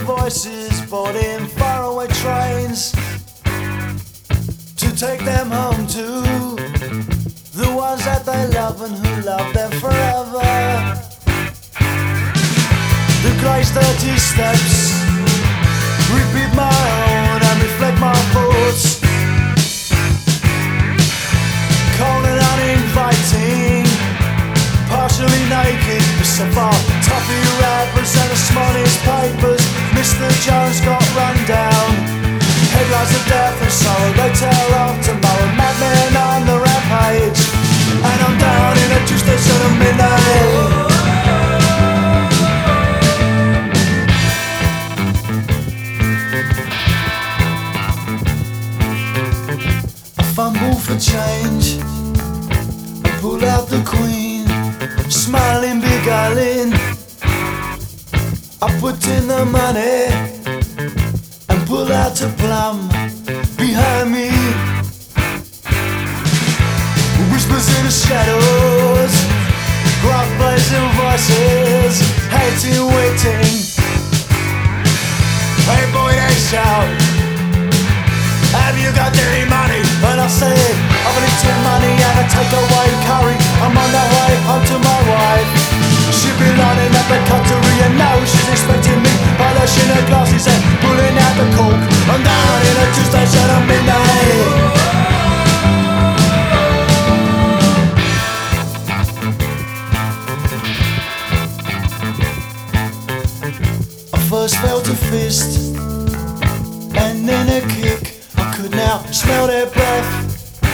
voices boarding faraway trains to take them home to the ones that they love and who love them forever. The grey dirty steps repeat my own and reflect my thoughts. Cold and uninviting, partially naked, with some far toffee wrappers and the smallest papers. Mr. Jones got run down. Headlines of death and sorrow, they tell of tomorrow. Madmen on the rampage, and I'm down in a juice station at midnight. Fumble for change, I pull out the queen, smiling, beguiling. I put in the money and pull out a plum behind me. Whispers in the shadows, gruff blazing voices, hating, waiting. Hey boy, they shout, have you got any money? And I say, I've only took money and I take away curry. I'm on the way home to my wife. She be lining at the cuttery and now she's expecting me, polishing her glasses and pulling out the cork. I'm down in a juice station at midnight. I first felt a fist and then a kick. I could now smell their breath.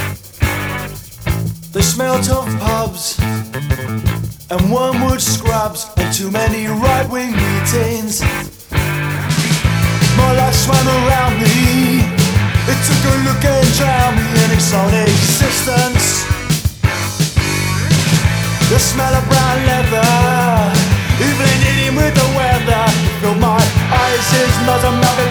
They smelt of pubs and wormwood scrubs and too many right-wing meetings. My life swam around me, it took a look and drowned me in its own existence. The smell of brown leather, even eating with the weather, filled my eyes, his nose, and mouth.